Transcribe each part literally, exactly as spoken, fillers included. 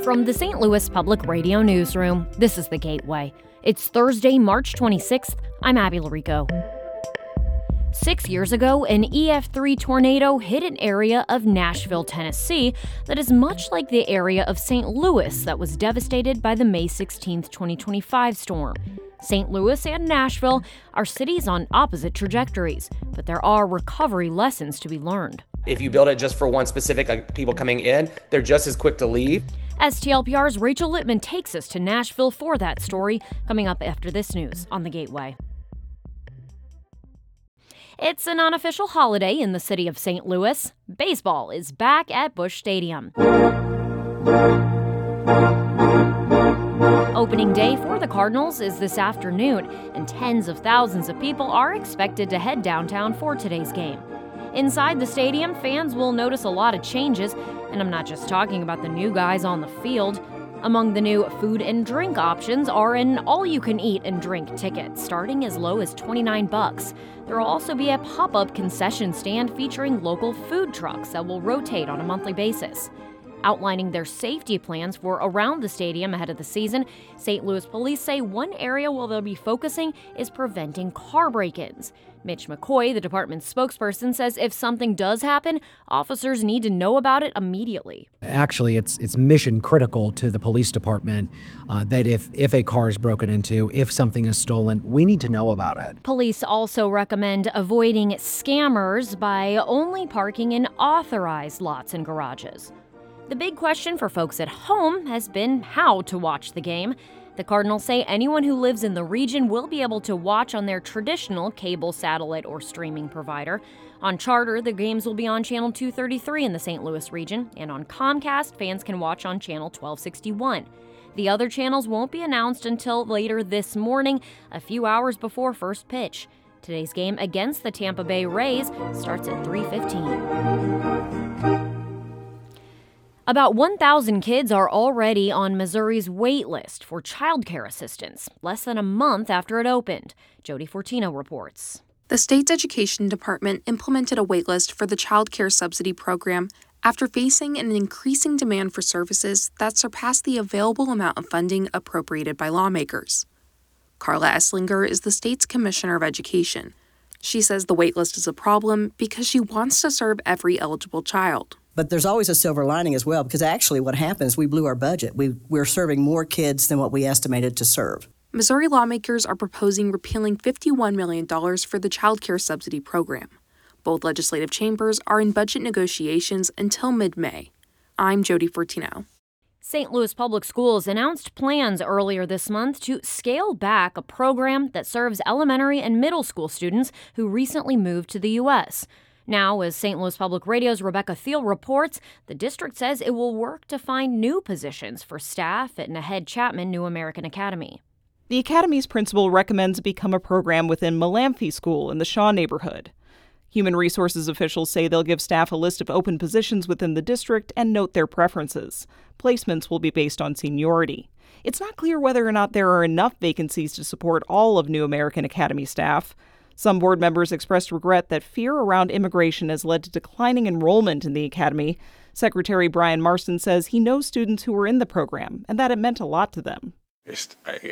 From the Saint Louis Public Radio Newsroom, this is The Gateway. It's Thursday, March twenty-sixth. I'm Abby Larico. Six years ago, an E F three tornado hit an area of Nashville, Tennessee that is much like the area of Saint Louis that was devastated by the May sixteenth, twenty twenty-five storm. Saint Louis and Nashville are cities on opposite trajectories, but there are recovery lessons to be learned. If you build it just for one specific, like people coming in, they're just as quick to leave. S T L P R's Rachel Littman takes us to Nashville for that story, coming up after this news on The Gateway. It's an unofficial holiday in the city of Saint Louis. Baseball is back at Busch Stadium. Opening day for the Cardinals is this afternoon, and tens of thousands of people are expected to head downtown for today's game. Inside the stadium, fans will notice a lot of changes, and I'm not just talking about the new guys on the field. Among the new food and drink options are an all-you-can-eat and drink ticket, starting as low as twenty-nine bucks. There will also be a pop-up concession stand featuring local food trucks that will rotate on a monthly basis. Outlining their safety plans for around the stadium ahead of the season, Saint Louis police say one area where they'll be focusing is preventing car break-ins. Mitch McCoy, the department's spokesperson, says if something does happen, officers need to know about it immediately. Actually, it's it's mission critical to the police department uh, that if, if a car is broken into, if something is stolen, we need to know about it. Police also recommend avoiding scammers by only parking in authorized lots and garages. The big question for folks at home has been how to watch the game. The Cardinals say anyone who lives in the region will be able to watch on their traditional cable, satellite, or streaming provider. On Charter, the games will be on Channel two thirty-three in the Saint Louis region, and on Comcast, fans can watch on Channel twelve sixty-one. The other channels won't be announced until later this morning, a few hours before first pitch. Today's game against the Tampa Bay Rays starts at three fifteen. About one thousand kids are already on Missouri's wait list for childcare assistance, less than a month after it opened. Jody Fortino reports. The state's education department implemented a waitlist for the child care subsidy program after facing an increasing demand for services that surpassed the available amount of funding appropriated by lawmakers. Carla Esslinger is the state's commissioner of education. She says the waitlist is a problem because she wants to serve every eligible child. But there's always a silver lining as well, because actually what happens, we blew our budget. We, we're serving more kids than what we estimated to serve. Missouri lawmakers are proposing repealing fifty-one million dollars for the child care subsidy program. Both legislative chambers are in budget negotiations until mid-May. I'm Jody Fortino. Saint Louis Public Schools announced plans earlier this month to scale back a program that serves elementary and middle school students who recently moved to the U S Now, as Saint Louis Public Radio's Rebecca Thiel reports, the district says it will work to find new positions for staff at Nahed Chapman New American Academy. The academy's principal recommends it become a program within Malamphy School in the Shaw neighborhood. Human resources officials say they'll give staff a list of open positions within the district and note their preferences. Placements will be based on seniority. It's not clear whether or not there are enough vacancies to support all of New American Academy staff. Some board members expressed regret that fear around immigration has led to declining enrollment in the academy. Secretary Brian Marston says he knows students who were in the program and that it meant a lot to them. I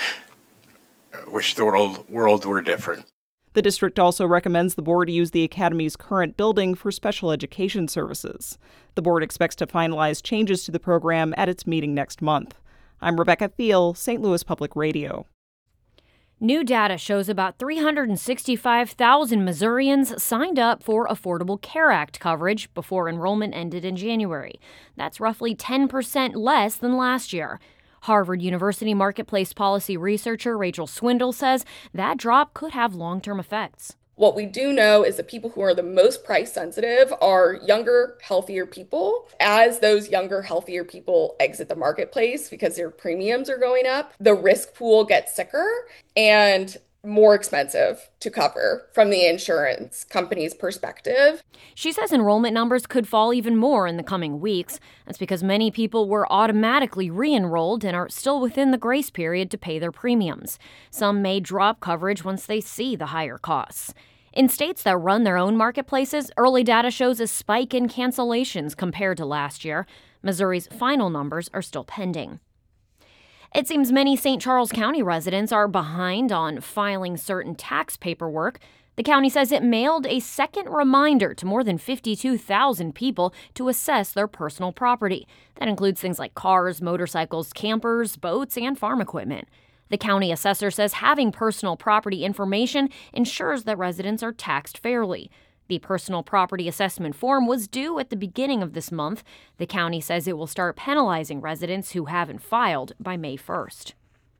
wish the world, world were different. The district also recommends the board use the academy's current building for special education services. The board expects to finalize changes to the program at its meeting next month. I'm Rebecca Thiel, Saint Louis Public Radio. New data shows about three hundred sixty-five thousand Missourians signed up for Affordable Care Act coverage before enrollment ended in January. That's roughly ten percent less than last year. Harvard University marketplace policy researcher Rachel Swindle says that drop could have long-term effects. What we do know is that people who are the most price sensitive are younger, healthier people. As those younger, healthier people exit the marketplace because their premiums are going up, the risk pool gets sicker and more expensive to cover from the insurance company's perspective. She says enrollment numbers could fall even more in the coming weeks. That's because many people were automatically re-enrolled and are still within the grace period to pay their premiums. Some may drop coverage once they see the higher costs. In states that run their own marketplaces, early data shows a spike in cancellations compared to last year. Missouri's final numbers are still pending. It seems many Saint Charles County residents are behind on filing certain tax paperwork. The county says it mailed a second reminder to more than fifty-two thousand people to assess their personal property. That includes things like cars, motorcycles, campers, boats, and farm equipment. The county assessor says having personal property information ensures that residents are taxed fairly. The personal property assessment form was due at the beginning of this month. The county says it will start penalizing residents who haven't filed by May first.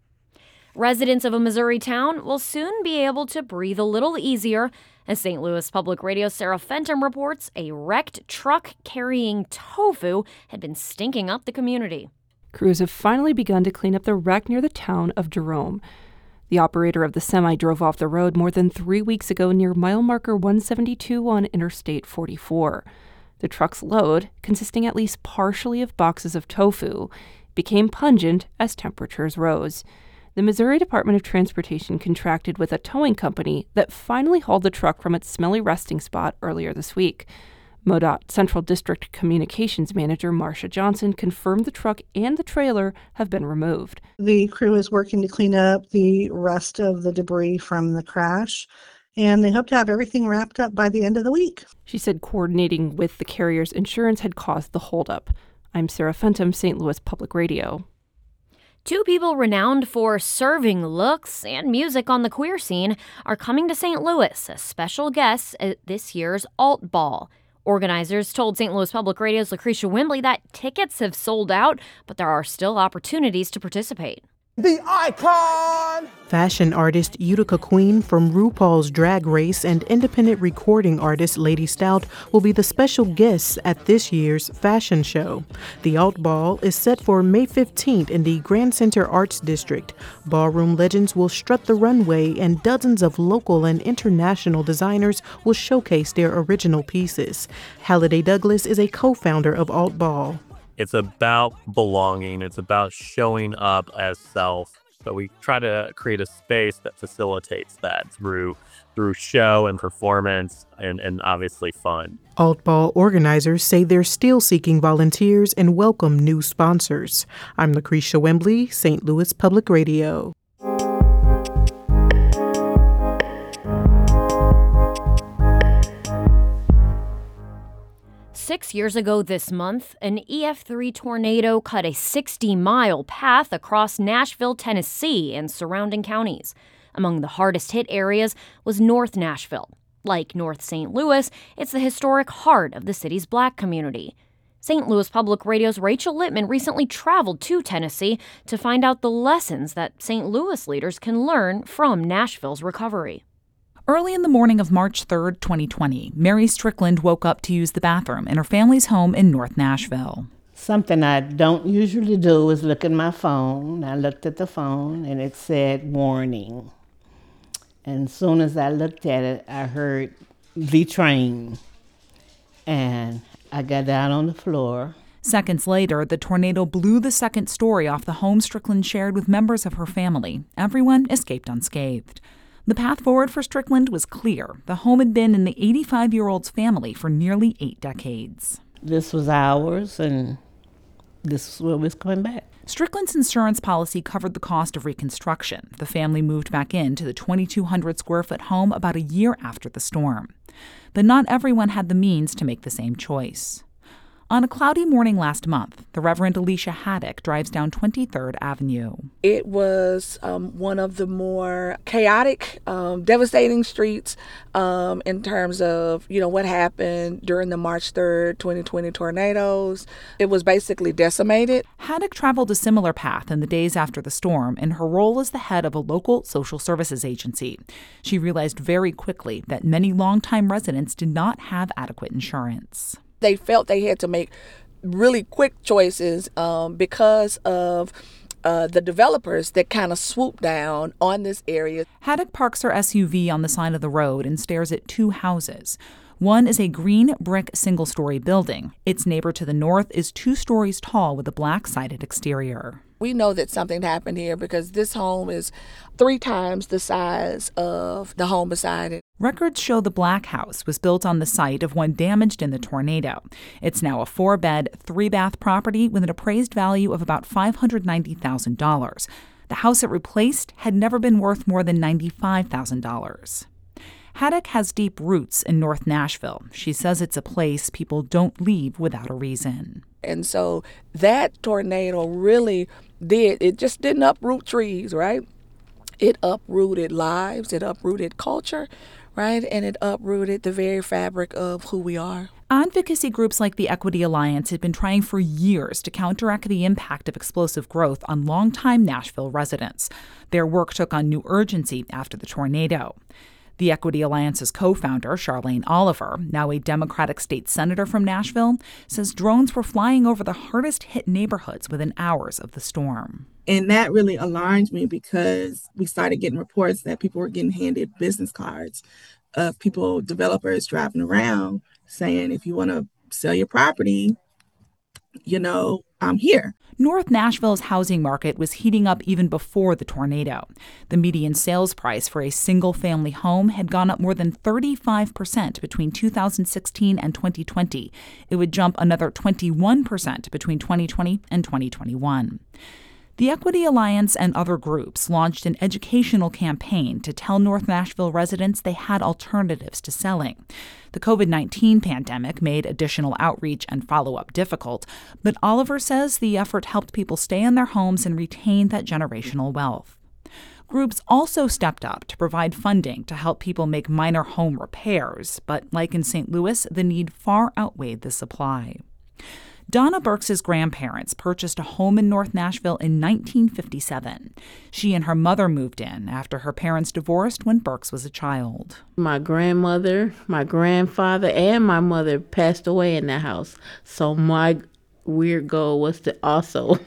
Residents of a Missouri town will soon be able to breathe a little easier. As Saint Louis Public Radio's Sarah Fenton reports, a wrecked truck carrying tofu had been stinking up the community. Crews have finally begun to clean up the wreck near the town of Jerome. The operator of the semi drove off the road more than three weeks ago near mile marker one seventy-two on Interstate forty-four. The truck's load, consisting at least partially of boxes of tofu, became pungent as temperatures rose. The Missouri Department of Transportation contracted with a towing company that finally hauled the truck from its smelly resting spot earlier this week. MoDOT Central District Communications Manager Marcia Johnson confirmed the truck and the trailer have been removed. The crew is working to clean up the rest of the debris from the crash, and they hope to have everything wrapped up by the end of the week. She said coordinating with the carrier's insurance had caused the holdup. I'm Sarah Fenton, Saint Louis Public Radio. Two people renowned for serving looks and music on the queer scene are coming to Saint Louis as special guests at this year's Alt Ball. Organizers told Saint Louis Public Radio's Lucretia Wembley that tickets have sold out, but there are still opportunities to participate. The icon! Fashion artist Utica Queen from RuPaul's Drag Race and independent recording artist Lady Stout will be the special guests at this year's fashion show. The Alt Ball is set for May fifteenth in the Grand Center Arts District. Ballroom legends will strut the runway and dozens of local and international designers will showcase their original pieces. Halliday Douglas is a co-founder of Alt Ball. It's about belonging. It's about showing up as self. So we try to create a space that facilitates that through through show and performance and, and obviously fun. Alt Ball organizers say they're still seeking volunteers and welcome new sponsors. I'm Lucretia Wembley, Saint Louis Public Radio. Six years ago this month, an E F three tornado cut a sixty-mile path across Nashville, Tennessee, and surrounding counties. Among the hardest hit areas was North Nashville. Like North Saint Louis, it's the historic heart of the city's Black community. Saint Louis Public Radio's Rachel Littman recently traveled to Tennessee to find out the lessons that Saint Louis leaders can learn from Nashville's recovery. Early in the morning of March third, twenty twenty, Mary Strickland woke up to use the bathroom in her family's home in North Nashville. Something I don't usually do is look at my phone. I looked at the phone and it said warning. And as soon as I looked at it, I heard the train. And I got down on the floor. Seconds later, the tornado blew the second story off the home Strickland shared with members of her family. Everyone escaped unscathed. The path forward for Strickland was clear. The home had been in the eighty-five-year-old's family for nearly eight decades. This was ours, and this is where we was coming back. Strickland's insurance policy covered the cost of reconstruction. The family moved back into the twenty-two hundred square foot home about a year after the storm. But not everyone had the means to make the same choice. On a cloudy morning last month, the Reverend Alicia Haddock drives down twenty-third Avenue. It was um, one of the more chaotic, um, devastating streets um, in terms of, you know, what happened during the March third, twenty twenty tornadoes. It was basically decimated. Haddock traveled a similar path in the days after the storm in her role as the head of a local social services agency. She realized very quickly that many longtime residents did not have adequate insurance. They felt they had to make really quick choices um, because of uh, the developers that kind of swooped down on this area. Haddock parks her S U V on the side of the road and stares at two houses. One is a green brick single-story building. Its neighbor to the north is two stories tall with a black-sided exterior. We know that something happened here because this home is three times the size of the home beside it. Records show the Black House was built on the site of one damaged in the tornado. It's now a four-bed, three-bath property with an appraised value of about five hundred ninety thousand dollars. The house it replaced had never been worth more than ninety-five thousand dollars. Haddock has deep roots in North Nashville. She says it's a place people don't leave without a reason. And so that tornado really did, it just didn't uproot trees, right? It uprooted lives, it uprooted culture, right? And it uprooted the very fabric of who we are. Advocacy groups like the Equity Alliance had been trying for years to counteract the impact of explosive growth on longtime Nashville residents. Their work took on new urgency after the tornado. The Equity Alliance's co-founder, Charlene Oliver, now a Democratic state senator from Nashville, says drones were flying over the hardest-hit neighborhoods within hours of the storm. And that really alarmed me because we started getting reports that people were getting handed business cards of people, developers driving around saying, if you want to sell your property, you know, I'm here. North Nashville's housing market was heating up even before the tornado. The median sales price for a single-family home had gone up more than thirty-five percent between two thousand sixteen and twenty twenty. It would jump another twenty-one percent between twenty twenty and twenty twenty-one. The Equity Alliance and other groups launched an educational campaign to tell North Nashville residents they had alternatives to selling. The covid nineteen pandemic made additional outreach and follow-up difficult, but Oliver says the effort helped people stay in their homes and retain that generational wealth. Groups also stepped up to provide funding to help people make minor home repairs, but like in Saint Louis, the need far outweighed the supply. Donna Burks' grandparents purchased a home in North Nashville in nineteen fifty-seven. She and her mother moved in after her parents divorced when Burks was a child. My grandmother, my grandfather, and my mother passed away in that house. So my weird goal was to also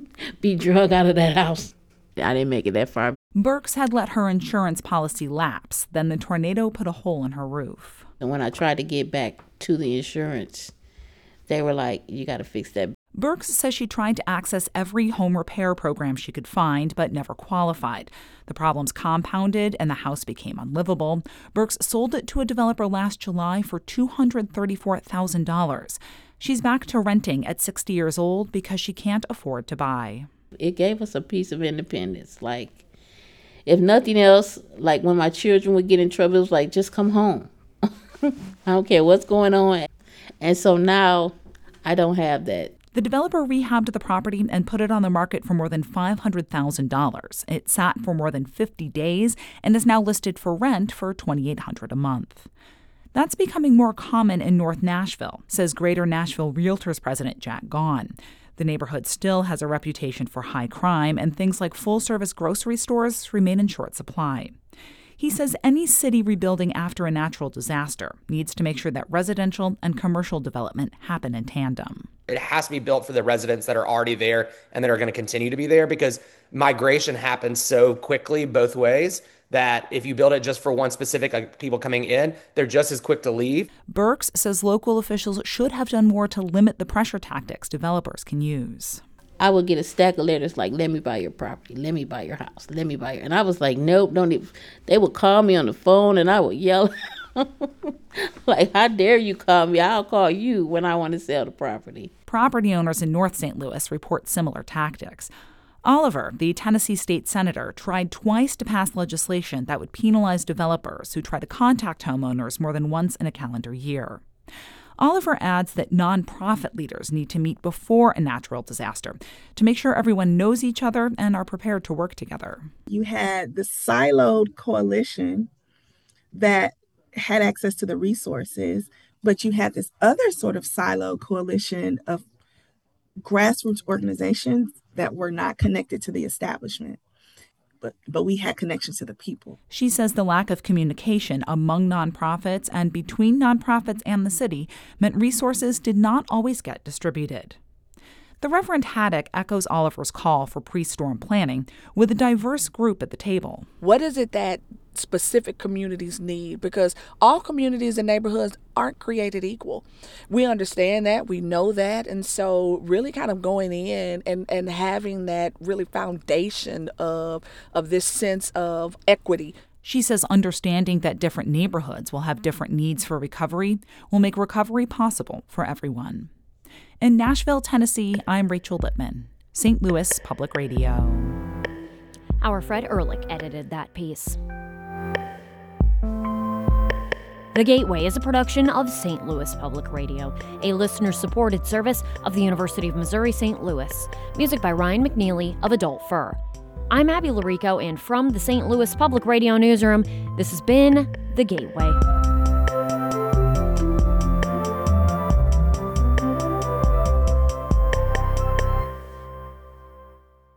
be drug out of that house. I didn't make it that far. Burks had let her insurance policy lapse. Then the tornado put a hole in her roof. And when I tried to get back to the insurance, they were like, you got to fix that. Burks says she tried to access every home repair program she could find, but never qualified. The problems compounded and the house became unlivable. Burks sold it to a developer last July for two hundred thirty-four thousand dollars. She's back to renting at sixty years old because she can't afford to buy. It gave us a piece of independence. Like, if nothing else, like when my children would get in trouble, it was like, just come home. I don't care what's going on. And so now I don't have that. The developer rehabbed the property and put it on the market for more than five hundred thousand dollars. It sat for more than fifty days and is now listed for rent for twenty-eight hundred dollars a month. That's becoming more common in North Nashville, says Greater Nashville Realtors president Jack Gaughan. The neighborhood still has a reputation for high crime, and things like full-service grocery stores remain in short supply. He says any city rebuilding after a natural disaster needs to make sure that residential and commercial development happen in tandem. It has to be built for the residents that are already there and that are going to continue to be there, because migration happens so quickly both ways that if you build it just for one specific, like people coming in, they're just as quick to leave. Burks says local officials should have done more to limit the pressure tactics developers can use. I would get a stack of letters like, let me buy your property, let me buy your house, let me buy your... And I was like, nope, don't even... They would call me on the phone and I would yell, like, how dare you call me? I'll call you when I want to sell the property. Property owners in North Saint Louis report similar tactics. Oliver, the Tennessee state senator, tried twice to pass legislation that would penalize developers who try to contact homeowners more than once in a calendar year. Oliver adds that nonprofit leaders need to meet before a natural disaster to make sure everyone knows each other and are prepared to work together. You had the siloed coalition that had access to the resources, but you had this other sort of siloed coalition of grassroots organizations that were not connected to the establishment. But, but we had connections to the people. She says the lack of communication among nonprofits and between nonprofits and the city meant resources did not always get distributed. The Reverend Haddock echoes Oliver's call for pre-storm planning with a diverse group at the table. What is it that specific communities need? Because all communities and neighborhoods aren't created equal. We understand that, we know that, and so really kind of going in and, and having that really foundation of of this sense of equity. She says understanding that different neighborhoods will have different needs for recovery will make recovery possible for everyone. In Nashville, Tennessee, I'm Rachel Lippman, Saint Louis Public Radio. Our Fred Ehrlich edited that piece. The Gateway is a production of Saint Louis Public Radio, a listener-supported service of the University of Missouri-Saint Louis. Music by Ryan McNeely of Adult Fur. I'm Abby Larico, and from the Saint Louis Public Radio newsroom, this has been The Gateway.